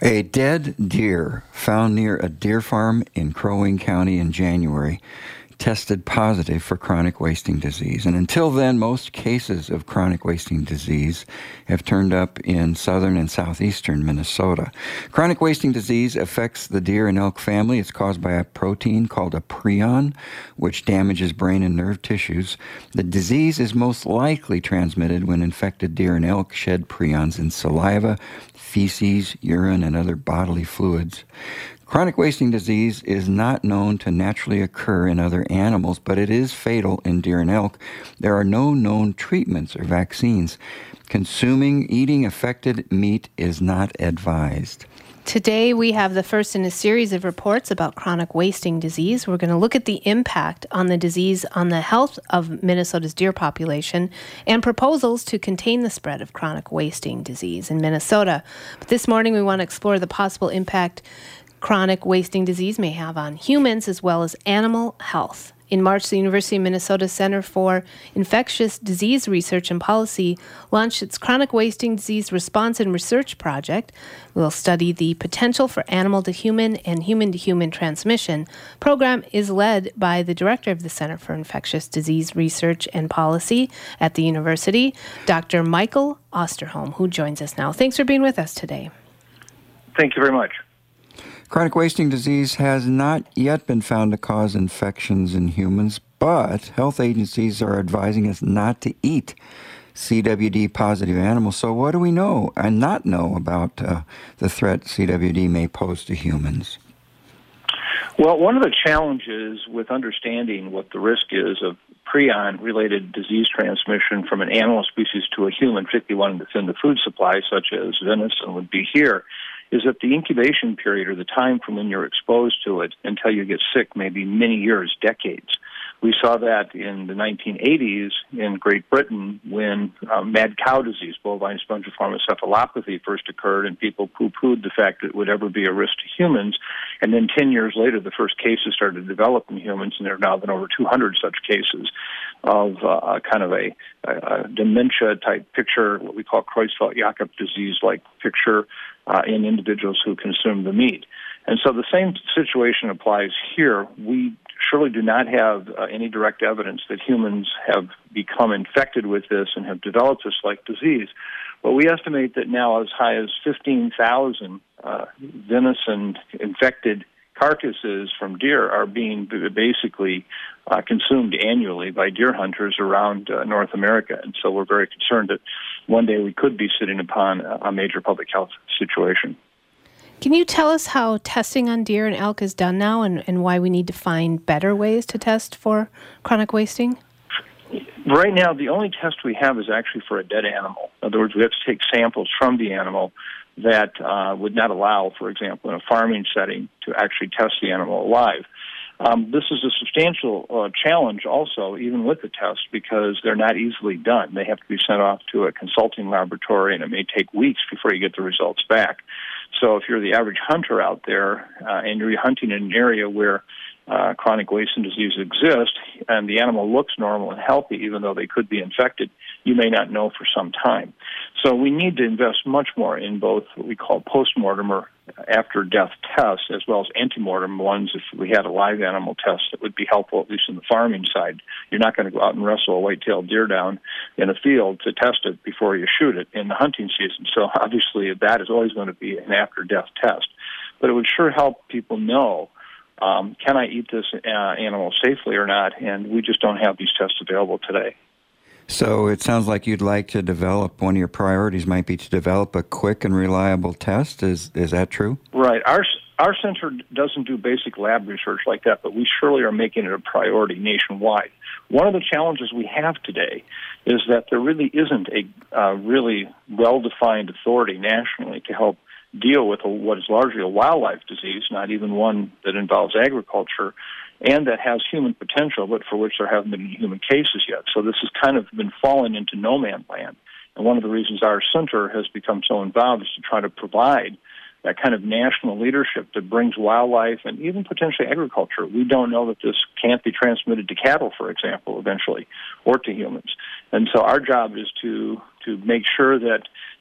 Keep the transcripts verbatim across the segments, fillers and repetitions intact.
A dead deer found near a deer farm in Crow Wing County in January tested positive for chronic wasting disease. And until then, most cases of chronic wasting disease have turned up in southern and southeastern Minnesota. Chronic wasting disease affects the deer and elk family. It's caused by a protein called a prion, which damages brain and nerve tissues. The disease is most likely transmitted when infected deer and elk shed prions in saliva, feces, urine, and other bodily fluids. Chronic wasting disease is not known to naturally occur in other animals, but it is fatal in deer and elk. There are no known treatments or vaccines. Consuming, eating affected meat is not advised. Today, we have the first in a series of reports about chronic wasting disease. We're going to look at the impact on the disease on the health of Minnesota's deer population and proposals to contain the spread of chronic wasting disease in Minnesota. But this morning, we want to explore the possible impact chronic wasting disease may have on humans as well as animal health. In March, the University of Minnesota Center for Infectious Disease Research and Policy launched its Chronic Wasting Disease Response and Research Project. We'll study the potential for animal-to-human and human-to-human transmission. The program is led by the director of the Center for Infectious Disease Research and Policy at the university, Doctor Michael Osterholm, who joins us now. Thanks for being with us today. Thank you very much. Chronic wasting disease has not yet been found to cause infections in humans, but health agencies are advising us not to eat C W D-positive animals. So what do we know and not know about uh, the threat C W D may pose to humans? Well, one of the challenges with understanding what the risk is of prion-related disease transmission from an animal species to a human, particularly one that's in the food supply, such as venison would be here, is that the incubation period, or the time from when you're exposed to it until you get sick, may be many years, decades. We saw that in the nineteen eighties in Great Britain when uh, mad cow disease, bovine spongiform encephalopathy, first occurred, and people poo-pooed the fact that it would ever be a risk to humans. And then ten years later, the first cases started to develop in humans, and there have now been over two hundred such cases of uh, kind of a, a dementia-type picture, what we call Creutzfeldt-Jakob disease-like picture uh, in individuals who consume the meat. And so the same situation applies here. We surely do not have uh, any direct evidence that humans have become infected with this and have developed this like disease. But we estimate that now as high as fifteen thousand uh, venison-infected carcasses from deer are being basically uh, consumed annually by deer hunters around uh, North America. And so we're very concerned that one day we could be sitting upon a, a major public health situation. Can you tell us how testing on deer and elk is done now and, and why we need to find better ways to test for chronic wasting? Right now, the only test we have is actually for a dead animal. In other words, we have to take samples from the animal that uh, would not allow, for example, in a farming setting, to actually test the animal alive. Um, this is a substantial uh, challenge also, even with the test, because they're not easily done. They have to be sent off to a consulting laboratory, and it may take weeks before you get the results back. So if you're the average hunter out there uh, and you're hunting in an area where uh, chronic wasting disease exists and the animal looks normal and healthy, even though they could be infected, you may not know for some time. So we need to invest much more in both what we call post-mortem or after-death tests, as well as antemortem ones. If we had a live animal test, that would be helpful, at least in the farming side. You're not going to go out and wrestle a white-tailed deer down in a field to test it before you shoot it in the hunting season. So obviously that is always going to be an after-death test. But it would sure help people know, um, can I eat this uh, animal safely or not? And we just don't have these tests available today. So it sounds like you'd like to develop, one of your priorities might be to develop a quick and reliable test. Is is that true? Right. Our our center doesn't do basic lab research like that, but we surely are making it a priority nationwide. One of the challenges we have today is that there really isn't a uh, really well-defined authority nationally to help deal with a, what is largely a wildlife disease, not even one that involves agriculture, and that has human potential, but for which there haven't been any human cases yet. So this has kind of been falling into no man's land. And one of the reasons our center has become so involved is to try to provide that kind of national leadership that brings wildlife and even potentially agriculture. We don't know that this can't be transmitted to cattle, for example, eventually, or to humans. And so our job is to to make sure that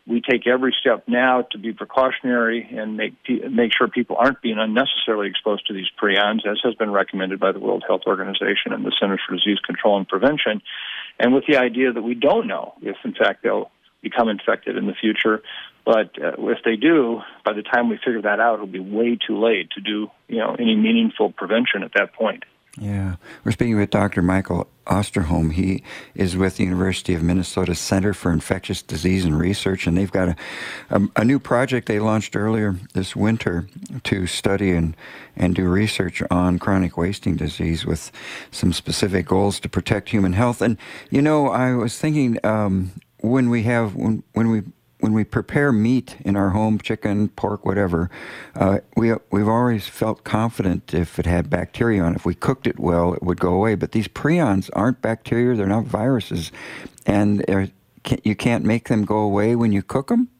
we take every step now to be precautionary and make make sure people aren't being unnecessarily exposed to these prions, as has been recommended by the World Health Organization and the Centers for Disease Control and Prevention, and with the idea that we don't know if, in fact, they'll become infected in the future. But uh, if they do, by the time we figure that out, it'll be way too late to do, you know, any meaningful prevention at that point. Yeah. We're speaking with Doctor Michael Osterholm. He is with the University of Minnesota Center for Infectious Disease and Research, and they've got a, a, a new project they launched earlier this winter to study and, and do research on chronic wasting disease with some specific goals to protect human health. And, you know, I was thinking um, when we have, when, when we When we prepare meat in our home, chicken, pork, whatever, uh, we, we've always felt confident if it had bacteria on it. If we cooked it well, it would go away. But these prions aren't bacteria. They're not viruses. And you can't make them go away when you cook them?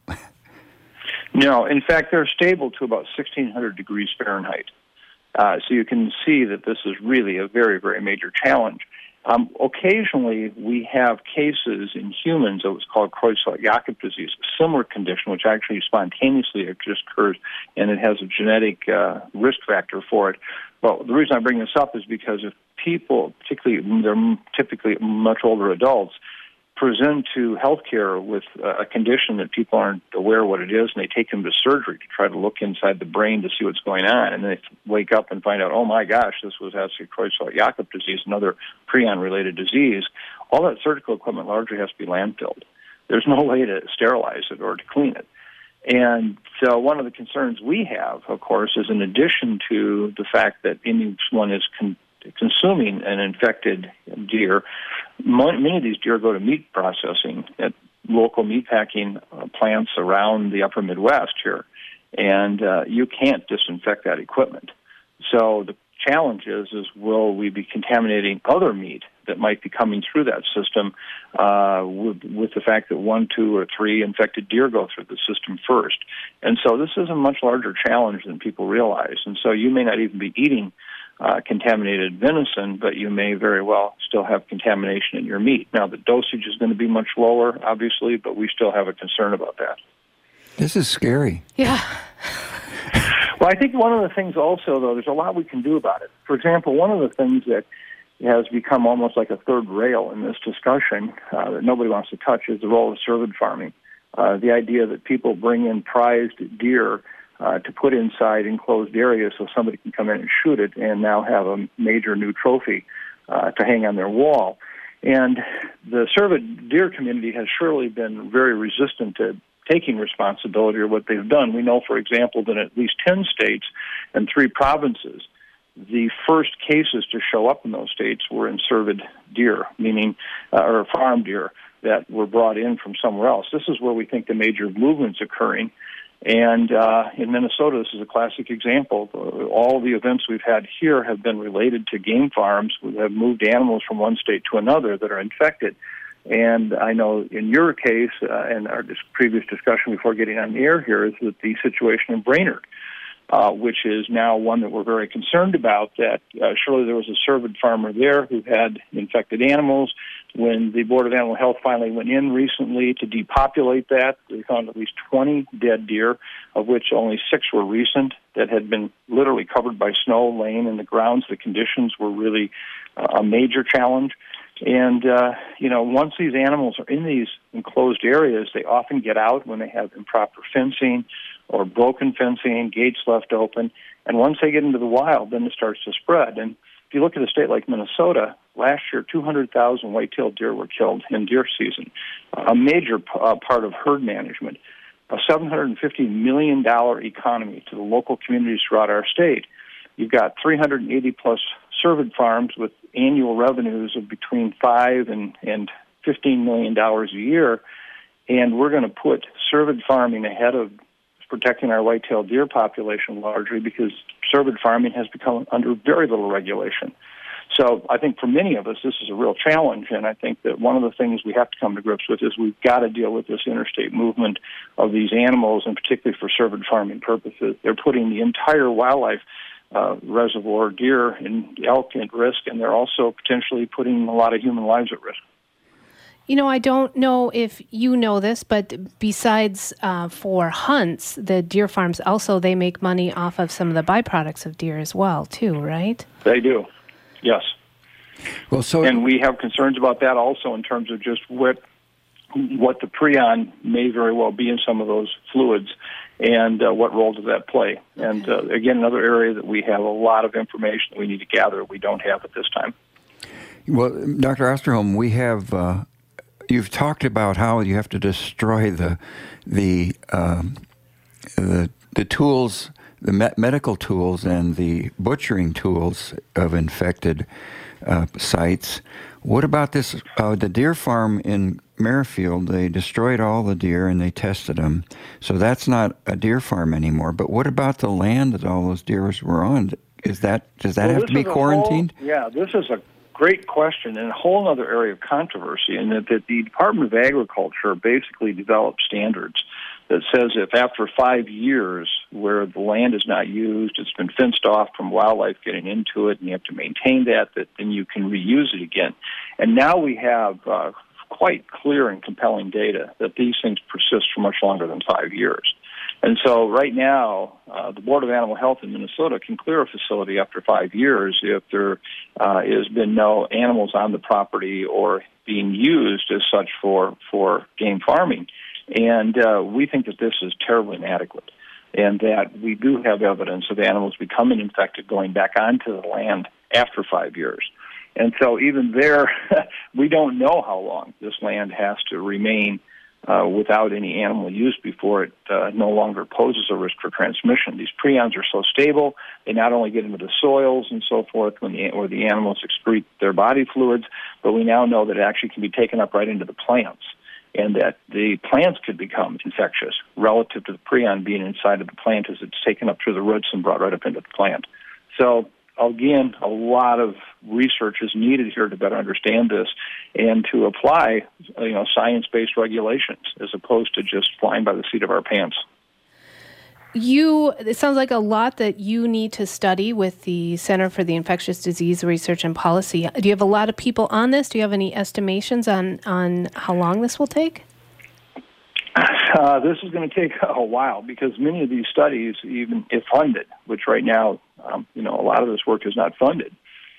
No. In fact, they're stable to about sixteen hundred degrees Fahrenheit. Uh, so you can see that this is really a very, very major challenge. Um, occasionally, we have cases in humans of what's called Creutzfeldt-Jakob disease, a similar condition, which actually spontaneously just occurs, and it has a genetic uh, risk factor for it. Well, the reason I bring this up is because if people, particularly they're typically much older adults, present to healthcare with a condition that people aren't aware what it is, and they take them to surgery to try to look inside the brain to see what's going on, and they wake up and find out, oh my gosh, this was actually Creutzfeldt-Jakob disease, another prion-related disease. All that surgical equipment largely has to be landfilled. There's no way to sterilize it or to clean it. And so one of the concerns we have, of course, is in addition to the fact that anyone is con- consuming an infected deer, many of these deer go to meat processing at local meatpacking uh, plants around the upper Midwest here, and uh, you can't disinfect that equipment. So the challenge is, is will we be contaminating other meat that might be coming through that system uh, with, with the fact that one, two, or three infected deer go through the system first. And so this is a much larger challenge than people realize. And so you may not even be eating Uh, contaminated venison, but you may very well still have contamination in your meat. Now, the dosage is going to be much lower, obviously, but we still have a concern about that. This is scary. Yeah. Well, I think one of the things also, though, there's a lot we can do about it. For example, one of the things that has become almost like a third rail in this discussion uh, that nobody wants to touch is the role of cervid farming. Uh, the idea that people bring in prized deer Uh, to put inside enclosed areas so somebody can come in and shoot it and now have a major new trophy uh, to hang on their wall. And the cervid deer community has surely been very resistant to taking responsibility or what they've done. We know, for example, that in at least ten states and three provinces, the first cases to show up in those states were in cervid deer, meaning, uh, or farm deer that were brought in from somewhere else. This is where we think the major movement's occurring. And uh, in Minnesota, this is a classic example. All the events we've had here have been related to game farms. We have moved animals from one state to another that are infected. And I know in your case, uh, and our previous discussion before getting on the air here, is that the situation in Brainerd, uh, which is now one that we're very concerned about, that uh, surely there was a cervid farmer there who had infected animals. When the Board of Animal Health finally went in recently to depopulate that, they found at least twenty dead deer, of which only six were recent, that had been literally covered by snow, laying in the grounds. The conditions were really uh, a major challenge. And, uh, you know, once these animals are in these enclosed areas, they often get out when they have improper fencing or broken fencing, gates left open. And once they get into the wild, then it starts to spread. And if you look at a state like Minnesota, last year two hundred thousand white-tailed deer were killed in deer season, a major uh, part of herd management, a seven hundred fifty million dollars economy to the local communities throughout our state. You've got three hundred eighty plus cervid farms with annual revenues of between five and, and fifteen million dollars a year, and we're going to put cervid farming ahead of protecting our white-tailed deer population largely because cervid farming has become under very little regulation. So I think for many of us, this is a real challenge, and I think that one of the things we have to come to grips with is we've got to deal with this interstate movement of these animals, and particularly for cervid farming purposes. They're putting the entire wildlife uh, reservoir, deer and elk, at risk, and they're also potentially putting a lot of human lives at risk. You know, I don't know if you know this, but besides uh, for hunts, the deer farms also, they make money off of some of the byproducts of deer as well, too, right? They do, yes. Well, so and we have concerns about that also in terms of just what what the prion may very well be in some of those fluids, and uh, what role does that play. Okay. And uh, again, another area that we have a lot of information that we need to gather we don't have at this time. Well, Doctor Osterholm, we have uh, you've talked about how you have to destroy the the um, the the tools, the me- medical tools, and the butchering tools of infected uh, sites. What about this? Uh, the deer farm in Merrifield, they destroyed all the deer and they tested them. So that's not a deer farm anymore. But what about the land that all those deer were on? Is that does that well, have to be quarantined? Whole, yeah, this is a great question and a whole other area of controversy. In that, that the Department of Agriculture basically developed standards that says if after five years where the land is not used, it's been fenced off from wildlife getting into it, and you have to maintain that, that then you can reuse it again. And now we have uh, quite clear and compelling data that these things persist for much longer than five years. And so right now, uh, the Board of Animal Health in Minnesota can clear a facility after five years if there uh, has been no animals on the property or being used as such for, for game farming. And uh, we think that this is terribly inadequate, and that we do have evidence of animals becoming infected going back onto the land after five years. And so even there, we don't know how long this land has to remain uh, without any animal use before it uh, no longer poses a risk for transmission. These prions are so stable, they not only get into the soils and so forth when the, or the animals excrete their body fluids, but we now know that it actually can be taken up right into the plants, and that the plants could become infectious relative to the prion being inside of the plant as it's taken up through the roots and brought right up into the plant. So, again, a lot of research is needed here to better understand this and to apply, you know, science-based regulations as opposed to just flying by the seat of our pants. You, it sounds like a lot that you need to study with the Center for the Infectious Disease Research and Policy. Do you have a lot of people on this? Do you have any estimations on, on how long this will take? Uh, this is going to take a while because many of these studies, even if funded, which right now, um, you know, a lot of this work is not funded,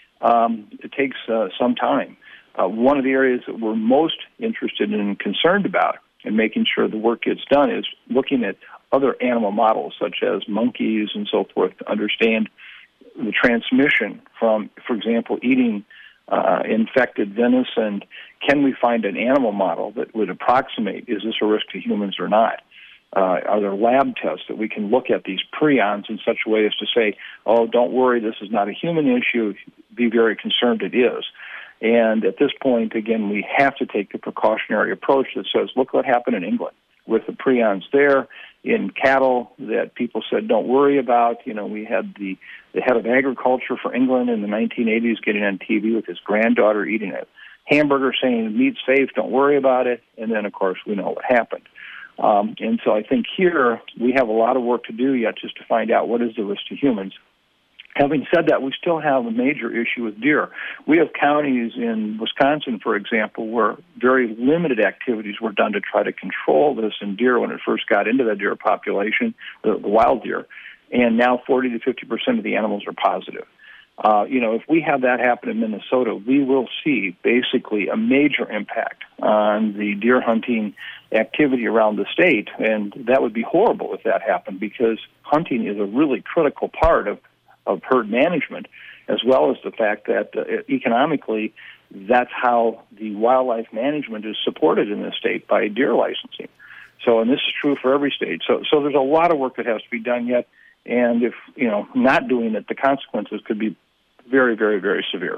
um, it takes uh, some time. Uh, one of the areas that we're most interested in and concerned about and making sure the work gets done is looking at other animal models, such as monkeys and so forth, to understand the transmission from, for example, eating uh, infected venison. Can we find an animal model that would approximate, is this a risk to humans or not? Uh, are there lab tests that we can look at these prions in such a way as to say, oh, don't worry, this is not a human issue, be very concerned it is. And at this point, again, we have to take the precautionary approach that says, look what happened in England with the prions there in cattle that people said don't worry about. You know, we had the, the head of agriculture for England in the nineteen eighties getting on T V with his granddaughter eating a hamburger saying, meat's safe, don't worry about it. And then, of course, we know what happened. Um, and so I think here we have a lot of work to do yet just to find out what is the risk to humans. Having said that, we still have a major issue with deer. We have counties in Wisconsin, for example, where very limited activities were done to try to control this in deer when it first got into the deer population, the, the wild deer, and now forty to fifty percent of the animals are positive. Uh, you know, if we have that happen in Minnesota, we will see basically a major impact on the deer hunting activity around the state, and that would be horrible if that happened because hunting is a really critical part of of herd management, as well as the fact that uh, economically, that's how the wildlife management is supported in this state by deer licensing. So, and this is true for every state. So, so there's a lot of work that has to be done yet, and if, you know, not doing it, the consequences could be very, very, very severe.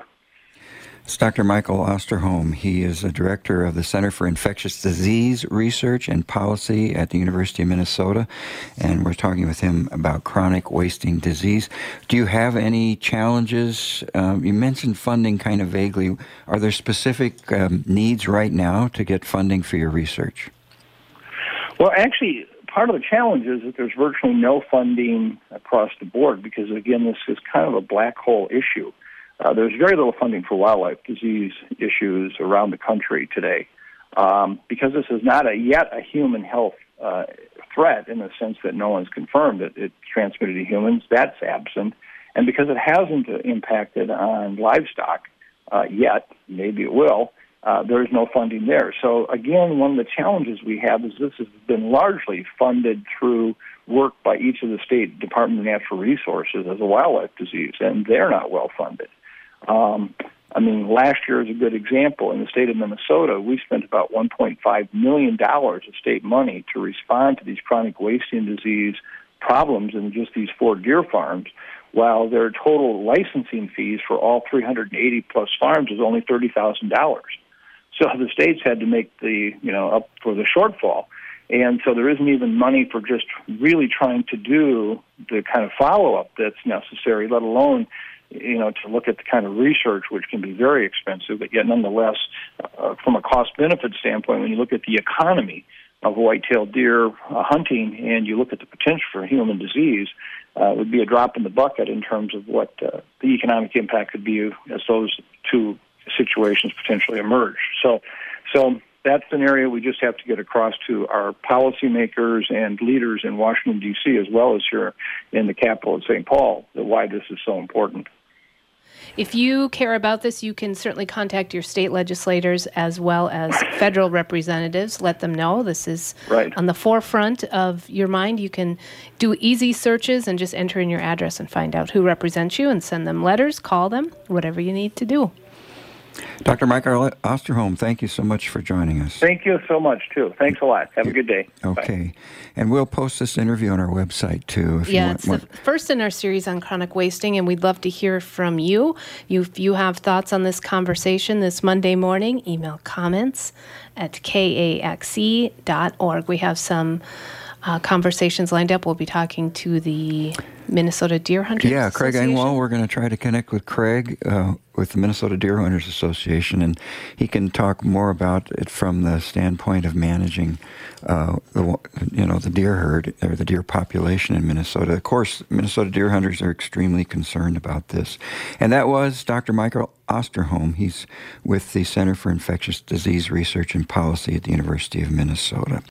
It's Doctor Michael Osterholm. He is a director of the Center for Infectious Disease Research and Policy at the University of Minnesota, and we're talking with him about chronic wasting disease. Do you have any challenges? Um, you mentioned funding kind of vaguely. Are there specific um, needs right now to get funding for your research? Well, actually, part of the challenge is that there's virtually no funding across the board because, again, this is kind of a black hole issue. Uh, there's very little funding for wildlife disease issues around the country today. Um, because this is not a yet a human health uh, threat in the sense that no one's confirmed that it's transmitted to humans, that's absent. And because it hasn't impacted on livestock uh, yet, maybe it will, uh, there's no funding there. So again, one of the challenges we have is this has been largely funded through work by each of the state Department of Natural Resources as a wildlife disease, and they're not well funded. Um, I mean, last year is a good example. In the state of Minnesota, we spent about one point five million dollars of state money to respond to these chronic wasting disease problems in just these four deer farms, while their total licensing fees for all three hundred eighty plus farms is only thirty thousand dollars. So the states had to make the, you know, up for the shortfall. And so there isn't even money for just really trying to do the kind of follow-up that's necessary, let alone, you know, to look at the kind of research, which can be very expensive, but yet nonetheless, uh, from a cost-benefit standpoint, when you look at the economy of white-tailed deer uh, hunting and you look at the potential for human disease, uh, it would be a drop in the bucket in terms of what uh, the economic impact could be as those two situations potentially emerge. So, so that's an area we just have to get across to our policymakers and leaders in Washington, D C, as well as here in the capital of Saint Paul, why this is so important. If you care about this, you can certainly contact your state legislators as well as federal representatives. Let them know this is right on the forefront of your mind. You can do easy searches and just enter in your address and find out who represents you and send them letters, call them, whatever you need to do. Doctor Michael Osterholm, thank you so much for joining us. Thank you so much, too. Thanks a lot. Have a good day. Okay. Bye. And we'll post this interview on our website, too. If yeah, you want, it's want. the first in our series on chronic wasting, and we'd love to hear from you. you. If you have thoughts on this conversation this Monday morning, email comments at k a x e dot org. We have some uh, conversations lined up. We'll be talking to the Minnesota Deer Hunters Yeah, Craig Engwall, we're going to try to connect with Craig uh, with the Minnesota Deer Hunters Association, and he can talk more about it from the standpoint of managing uh, the you know the deer herd or the deer population in Minnesota. Of course, Minnesota Deer Hunters are extremely concerned about this. And that was Doctor Michael Osterholm. He's with the Center for Infectious Disease Research and Policy at the University of Minnesota.